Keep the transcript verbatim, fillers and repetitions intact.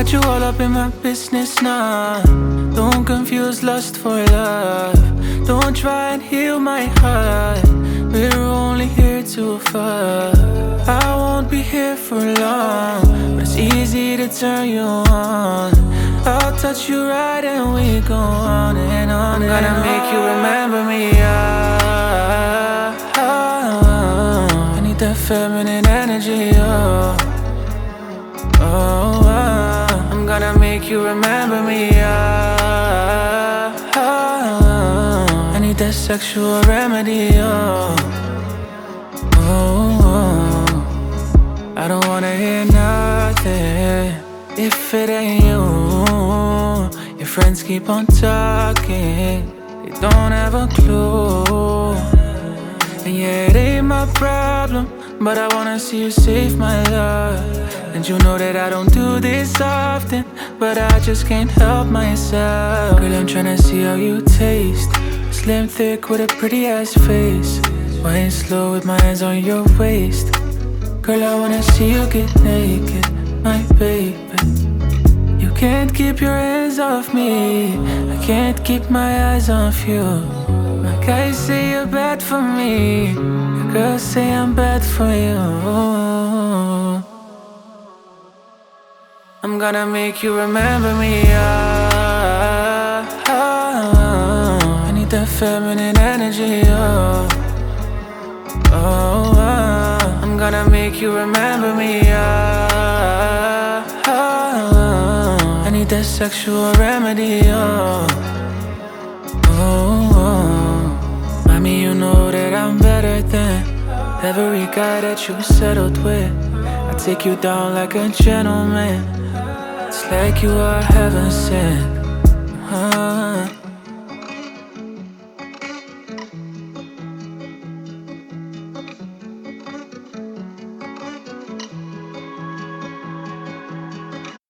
want you all up in my business now. Don't confuse lust for love. Don't try and heal my heart. We're only here to fuck. I won't be here for long, but it's easy to turn you on. I'll touch you right and we go on and on. I'm gonna make you remember me. Ah, ah, ah. I need that feminine energy. Oh, oh, ah. I'm gonna make you remember me. Ah, ah, ah. I need that sexual remedy. Oh, oh, oh. I don't wanna hear nothing if it ain't you. Your friends keep on talking, they don't have a clue. And yeah, it ain't my problem, but I wanna see you safe, my love. And you know that I don't do this often, but I just can't help myself. Girl, I'm tryna see how you taste. Slim, thick, with a pretty ass face. Wine slow with my hands on your waist. Girl, I wanna see you get naked, my baby. You can't keep your hands off me, I can't keep my eyes off you. My guys say you're bad for me, your girls say I'm bad for you. I'm gonna make you remember me. Ah, ah, ah. I need that feminine energy. Oh, oh, ah. I'm gonna make you remember me. Ah, ah, ah. I need that sexual remedy. Oh, oh, oh. Mommy, you know that I'm better than every guy that you settled with. I take you down like a gentleman. It's like you are heaven sent. uh-huh.